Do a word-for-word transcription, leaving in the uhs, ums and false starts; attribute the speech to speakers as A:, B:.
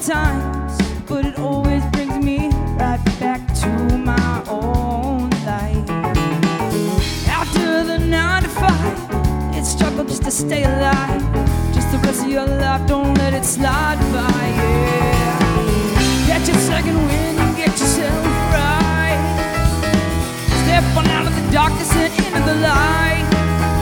A: times, but it always brings me right back to my own life. After the nine to five, it's struggle just to stay alive. Just the rest of your life, don't let it slide by, yeah.